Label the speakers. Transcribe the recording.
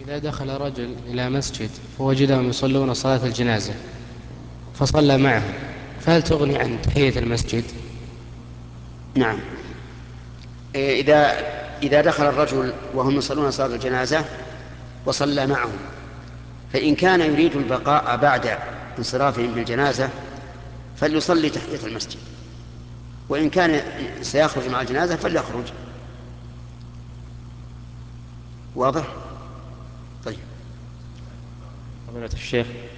Speaker 1: إذا دخل رجل إلى مسجد فوجدهم يصلون صلاة الجنازة فصلى معهم، فهل تغني عن تحية المسجد؟
Speaker 2: نعم. إذا دخل الرجل وهم يصلون صلاة الجنازة وصلى معهم، فإن كان يريد البقاء بعد انصرافهم بالجنازة فليصلي تحية المسجد، وإن كان سيخرج مع الجنازة فليخرج. واضح؟ طيب.
Speaker 3: فضيلة الشيخ،